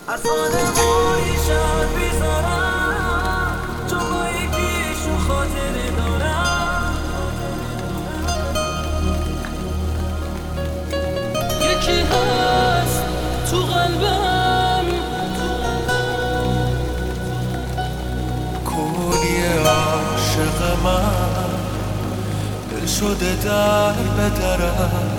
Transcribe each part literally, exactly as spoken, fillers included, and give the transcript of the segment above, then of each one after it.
از آدمایی شهر بیزارم، جایی پیشون خاطره دارم. یکی هست تو قلبم، کولی عاشق من، دل شده در به درم.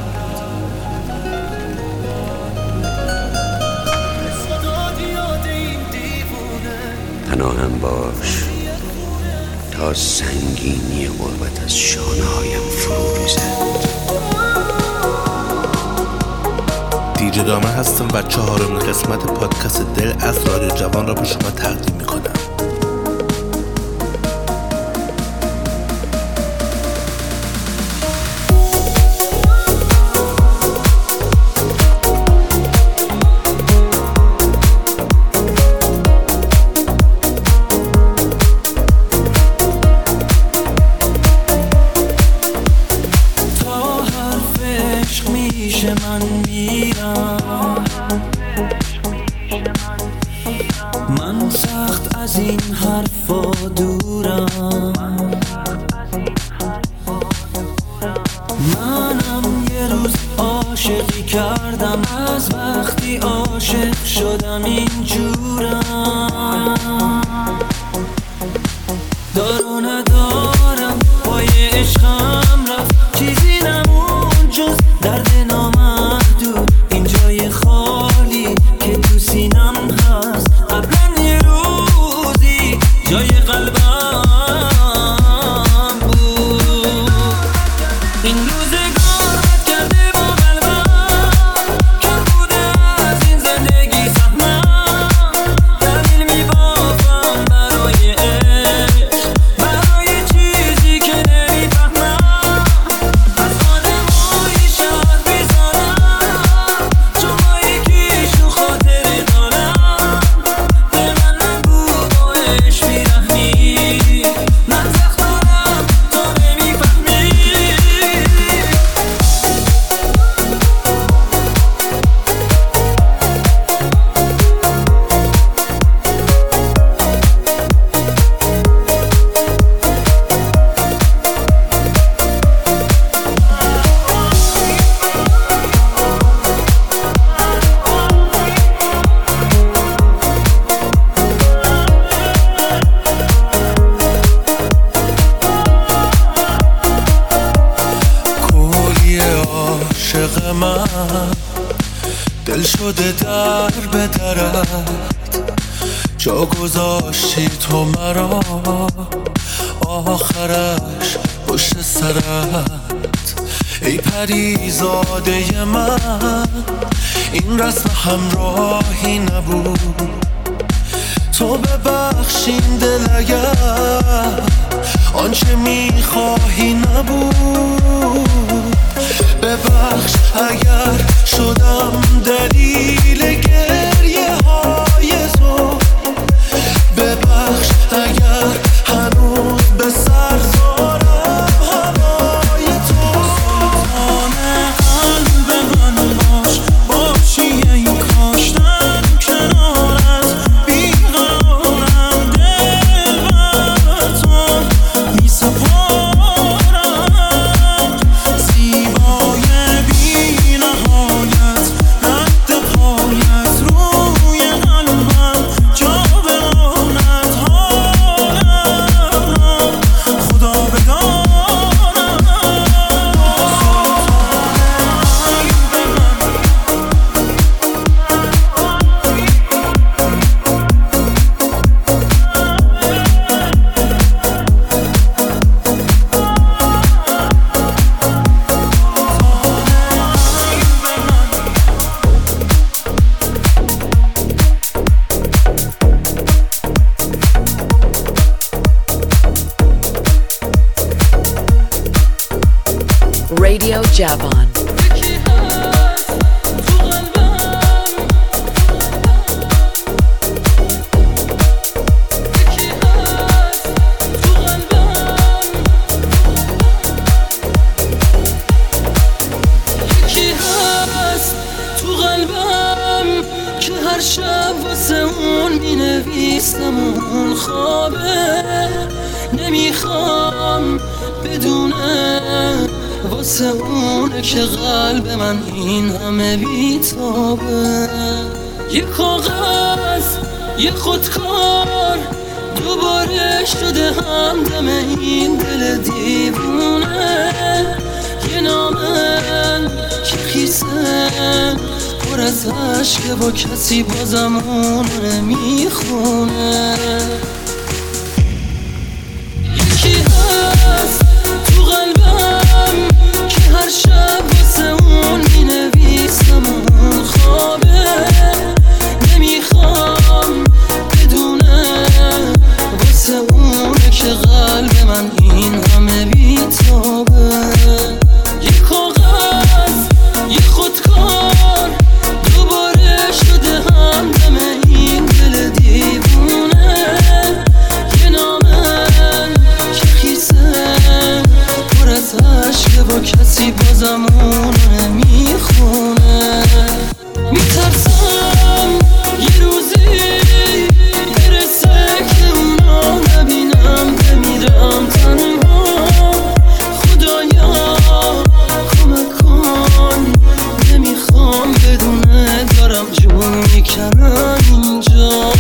پناهم باش تا سنگینی غربت از شانه‌هایم فرو ریزد. دیجی دامه هستم و چهارمین قسمت پادکست دل از رادیو جوان را به شما تقدیم میکنم. من سخت از این حرفا دورم، منم یه روز عاشقی کردم، از وقتی عاشق شدم اینجورم. دارو ندارم پای عشقم رفت، چیزی نمون جز درد نامحدود. این جای خالی که تو سینم هست، قبلا یه روزی جای قلبم بود. این روزگار بد کرده با قلبم، کم بوده از این زندگی سهمم. دلیل میبافم برای عشق، برای چیزی که نمیفهمم. از آدمایی شهر بیزارم، شما یکیشون خاطره دارم. به من نگو با عشق بیرحمی، من سخت دارم تو نمیفهمی. کولی عاشق من، دل شده در به درت. جا گذاشتی تو مرا، آخرش پشت سرت. ای پریزاده من، این رسم همراهی نبود. تو ببخشین دل اگر آنچه میخواهی نبود. ببخش اگر شدم دلیل گریه های تو. ببخش اگر هنوز به سر دارم هوای تو. سلطان قلب من باش، باشی ای کاشتن کنارت. بیقرارم دل بر تو میسپارم. زیبای بی نهایت، رد پایت روی قلبم جا بماند. حالم خدا بدانم. Radio Javan. که هر شب واسه اون می نویسم اون خوابه. نمیخوام بدونه واسه اونه که قلب من این همه بیتابه. یه کاغذ یه خودکار دوباره شده همدم این دل دیوونه. یه نامه که خیسه پر از عشقه و کسی بازم اون نمیخونه. یکی هست تو قلبم که هر شب واسه اون می نویسم اون خوابه. نمیخوام بدونه واسه اونه که قلب من این همه بیتابه. یه کاغذ یه خودکار دوباره شده همدم این دل دیوونه. یه نامه که خیسه پر از عشقه و کسی بازم اون نمیخونه. میترسم یه روزی برسه که اونا نبینم بمیرم تنها. خدایا کمک کن نمیخوام بدونه دارم جون میکنم اینجا.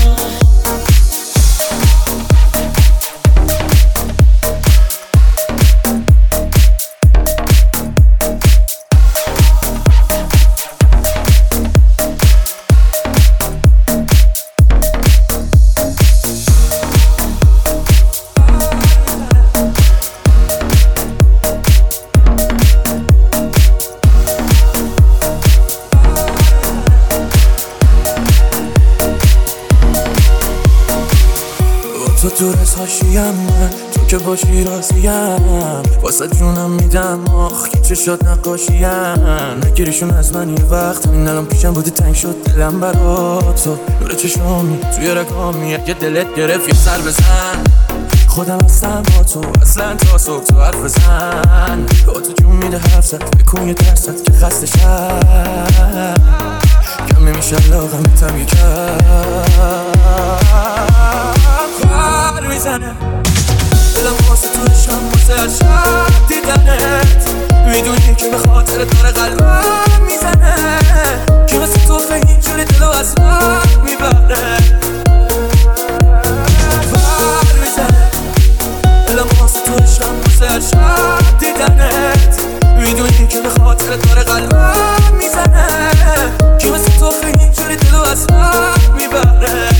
تو تو رساشیم من تو که باشی راضیم. واسه جونم میدم آخ که چشات نقاشیم. نگیریشون از من یه وقت این الان پیشم بودی تنگ شد دلم برا تو. نور چشامی توی رگامی یه دلت گرفت یه سر بزن. خودم هستم با تو اصلا تا صبح تو حرف بزن. با تو جون میده حرف زد بکن یه درصد که خسته شد. کم نمیشه لاغم بیتم یکم بر میزنه دلم واسه تو عشقم واسه هر شب دیدنت. میدونی که به خاطر داره قلبم میزنه که مثل تو خیلی اینجوری دلو از من میبره. بر میزنه دلم واسه تو عشقم واسه هر شب دیدنت. میدونی که به خاطر داره قلبم میزنه که مثل تو خیلی اینجوری دلو از من میبره.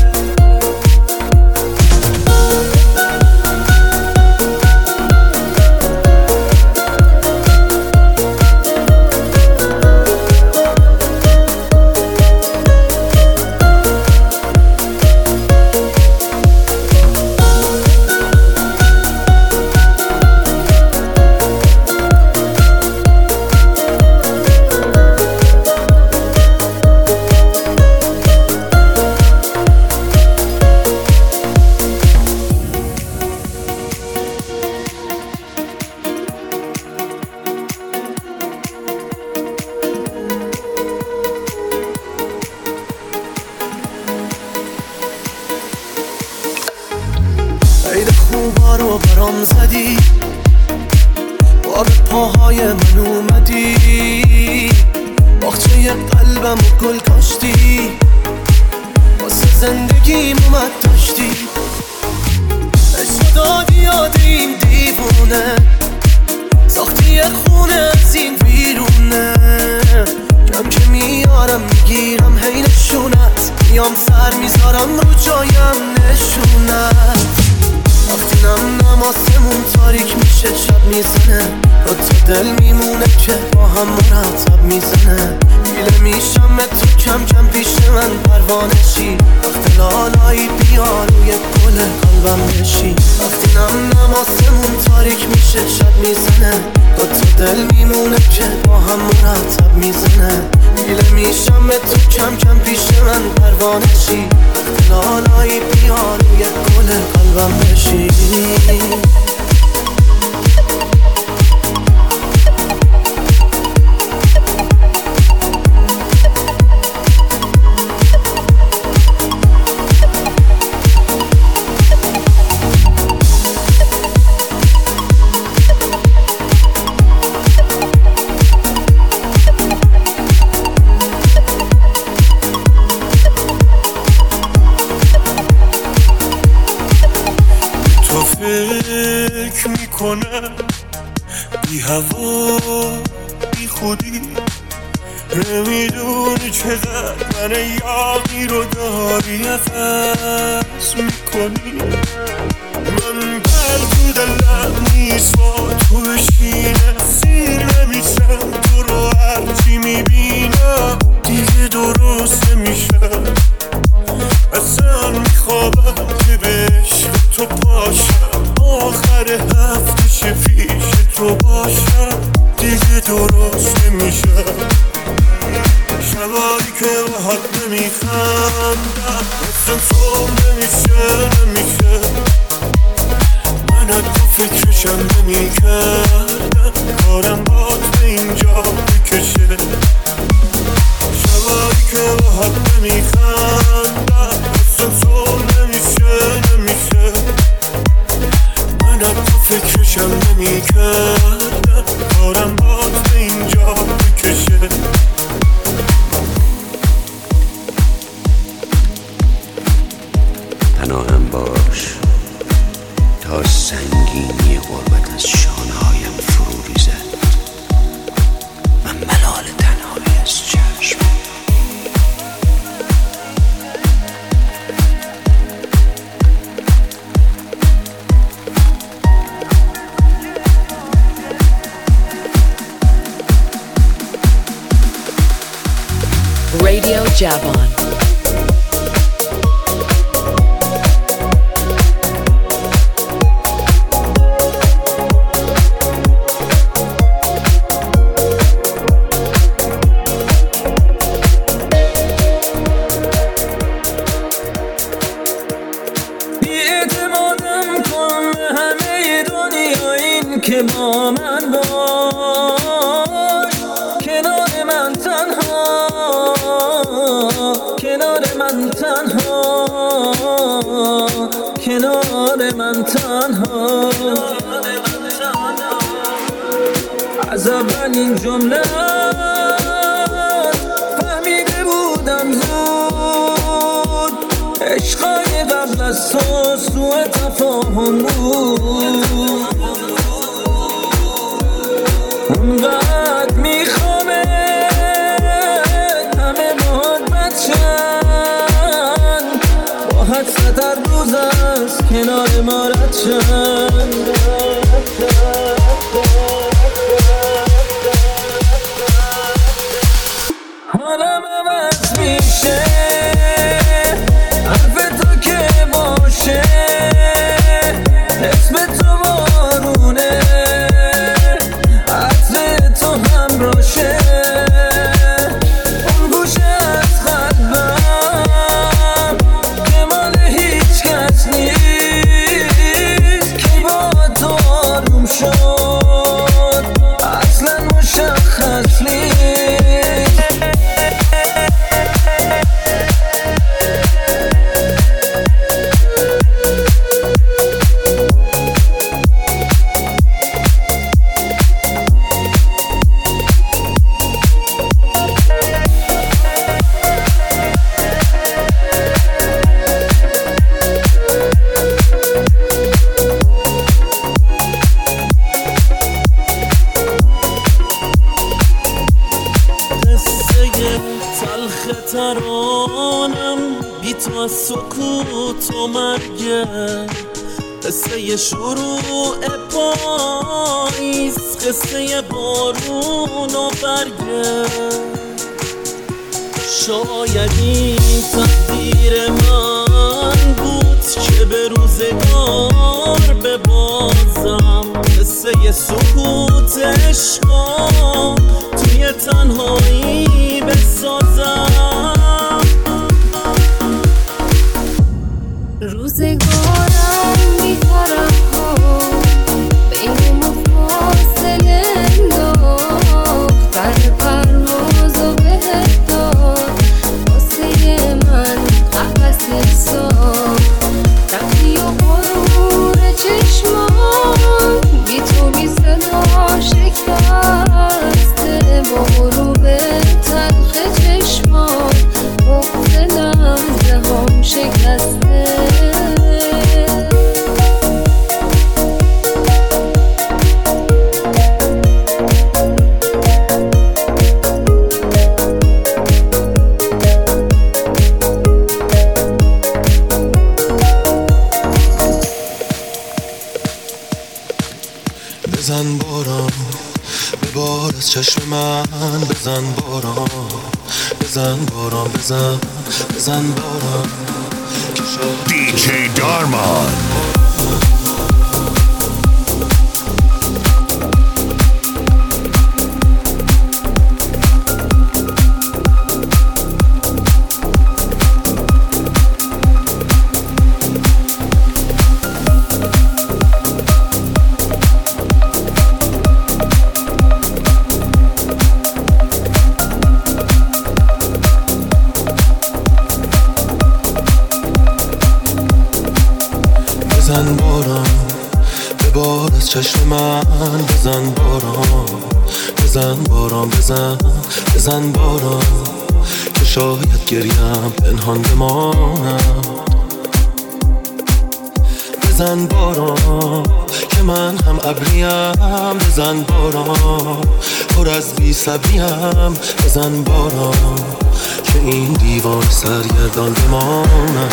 عید خوبا رو برام زدی با به پاهای من اومدی. باغچه قلبم و گل کاشتی واسه زندگیم اومد داشتی. عشق دادی یاد این دیوونه ساختی یه خونه از این بیرونه. کم که میارم میگیرم هی نشونت میام سر میذارم رو جایم نشونت. وقتی نم نماسمون تاریک میشه شب میزنه با تو دل میمونه که با هم مرتب میزنه. گیله میشم تو کم کم پیش من پروانه شی. وقت لالایی بیا روی گل قلبم بشی. وقتی نم نماسمون تاریک میشه شب میزنه با تو دل میمونه که با هم مرتب میزنه. گیله میشم تو کم کم پیش من پروانه شی. وقت لالایی بیا روی گل قلبم بشی. بی هوا بی خودی نمیدونی چقدر من یاقی رو داری عوض میکنی من بر تو دلم نیست با تو بشینم سیر نمیشم تو رو هرچی میبینم دیگه درست نمیشم اصلا میخوابم که به عشق تو پاشم آخر هفته چه پیش تو باشم دیگه درست نمیشم شبایی که باهات نمیخندم مثل تو نمیشه نمیشه من از تو فکرشم نمیکردم کارم بات به اینجا بکشه شبایی که باهات نمیخندم مثل تو نمیشه نمیشه من از تو فکرشم نمیکردم کارم بات به اینجا بکشه پناهم باش تا سنگینی غربت از شانه‌هایم فرو ریزد من ملال تنهایی از چشم Radio Javon. که با من باش کنار من تنها کنار من تنها کنار من تنها از اولین جمله فهمیده بودم زود عشقای قبل از تو سوء تفاهم بود اونقدر میخوامه همه باهات بچن با حد ستر روز است کنار ما رد شن حالم عوض میشه حرف تو که باشه اسم تو بارونه باشه اون گوشه از قلبم که مال هیچ کس نیست که با تو آروم شد اصلا مشخص نیست ترانم بی تو از سکوت و مرگه قصه شروع پاییز قصه بارون و برگه شاید این تقدیر من بود که به روزگار ببازم قصه سکوت عشقا توی تنهایی بسازم روزگارم بی‌طرف ها بین ما فاصله انداخت بر پرواز و بهت داد واسه من قفس ساخت رفتی و غرور چشمان بی تو بی صدا شکست با غروب تلخ چشمان بزن باران بزن بزن باران دی جی دارمان. بزن باران ببار از چشم من بزن باران بزن باران بزن بزن باران که شاید گریم پنهان بمانم بزن باران که من هم ابریم بزن باران پر از بی صبریم بزن باران که این دیوان سرگردان بمانم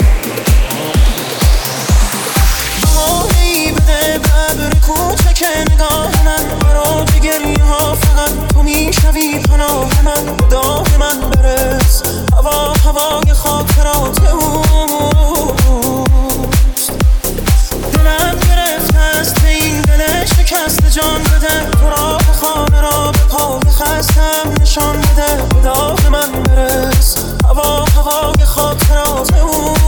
ببر کوچک نگاه من برای گریه ها فقط تو میشوی پناه من داغ من برس هوا هوای خاطرات اوست دلم گرفته است به این دل شکست جان بده تو را به خانه را به پای خستم نشان بده داغ من برس هوا هوای خاطرات اوست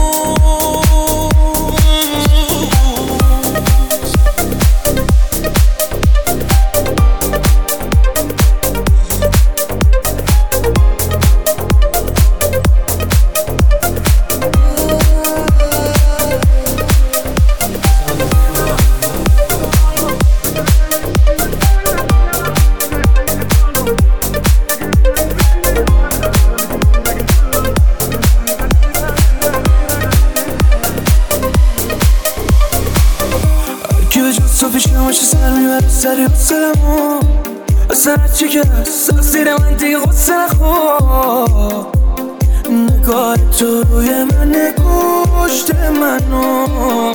سری بسلمو اصلا چی که سازیر من دیگه غصه نخور نگاه تو روی من نگوشت منو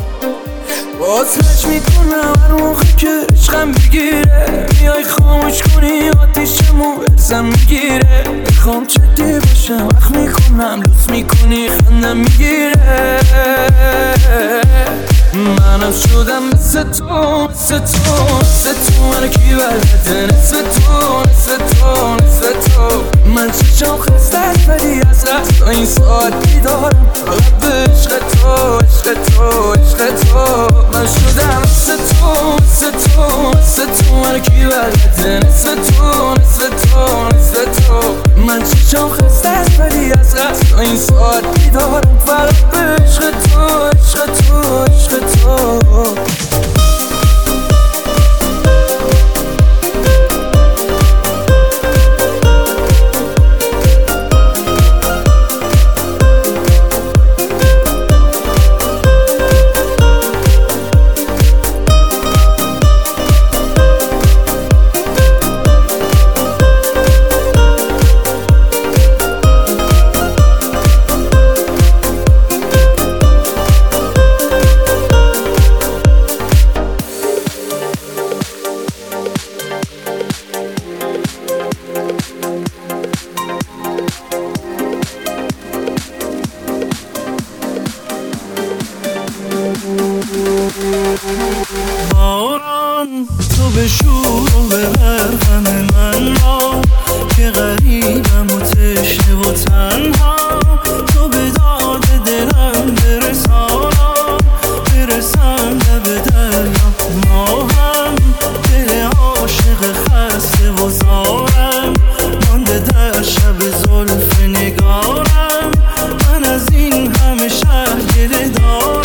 بازرش میکنم هر موقع که عشقم بگیره میای خاموش کنی آتیشمو برزم میگیره بخوام جدی باشم وقت میکنم لطف میکنی خندم میگیره منم شدم مثل تو مثل تو مثل تو منو کی بلده نصف تو نصف تو نصف تو من چشم خسته است ولی از رست تا این ساعت بیدارم فقط به عشق تو عشق تو عشق تو من شدم مثل تو مثل تو مثل تو منو کی بلده نصف تو نصف تو نصف تو من چشم خسته است ولی از رست تا این ساعت بیدارم فقط به عشق تو عشق تو عشق تو باران تو به شور و ببر غم من را که غریبم و تشنه و تنها تو به داد دلم برسانم برسم لب دریا ما هم دل عاشق خسته و زارم مانده در شب زلف نگارم من از این همه شهر گله دارم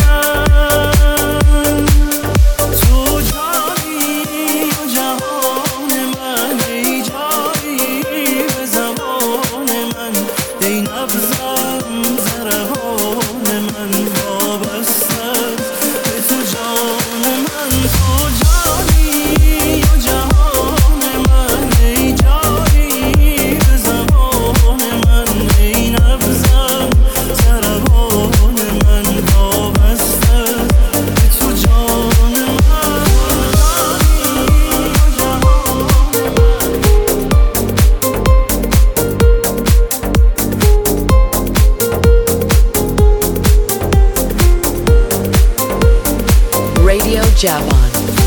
Javan.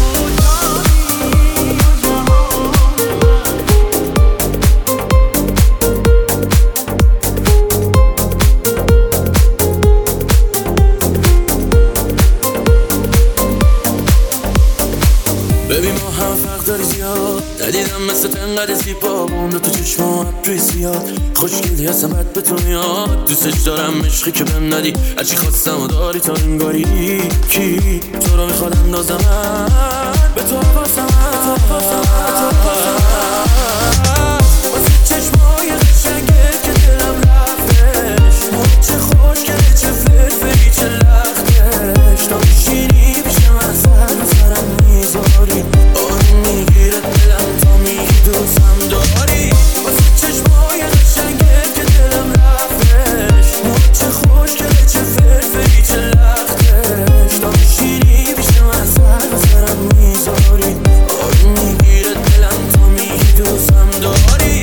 ببین ما هم فرق داری زیاد ندیدم مثل تنقدر زیبا بونده تو چشمات توی زیاد خوشگلی هستم بد به تو میاد دوستش دارم عشقی که بهم ندی هرچی خواستم و داری تا انگاری کی تو رو میخواد اندازم به تو باسم واسه چشمای قشنگت که دلم رفتش چه خوشگله چه فرفری چه لختش تا میشینی پیش من سر سرم میذاری آروم میگیره دلم تا میگی دوستم داری واسه چشمای قشنگت که دلم رفتش چه خوشگله چه فرفری چه لختش تا میشینی پیش من سر سرم میذاری آروم میگیره دلم تا میگی دوستم داری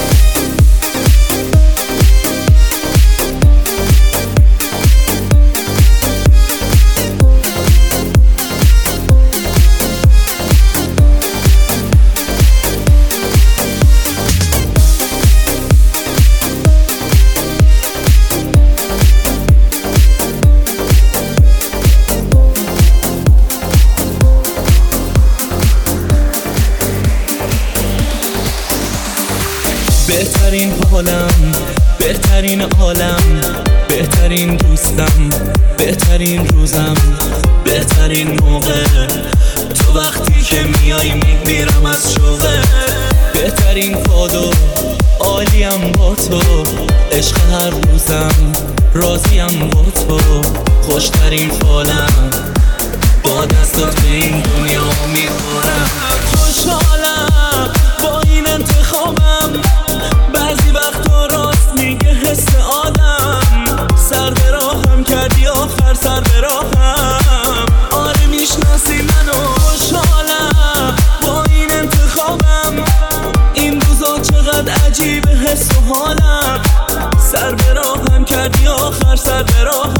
بهترین حالم بهترین عالم بهترین دوستم بهترین روزم بهترین موقع تو وقتی که میای میمیرم از شوقه بهترین کادو عالیم با تو عشق هر روزم راضیم با تو خوشترین فالم با دستات به این دنیا میخورم خوشحالم با این انتخابم بعضی وقتا راست میگه حس آدم سر به راهم کردی آخر سر به راهم آره میشناسی منو خوشحالم با این انتخابم این روزا چقدر عجیبه حس و حالم سر به راهم کردی آخر سر به راهم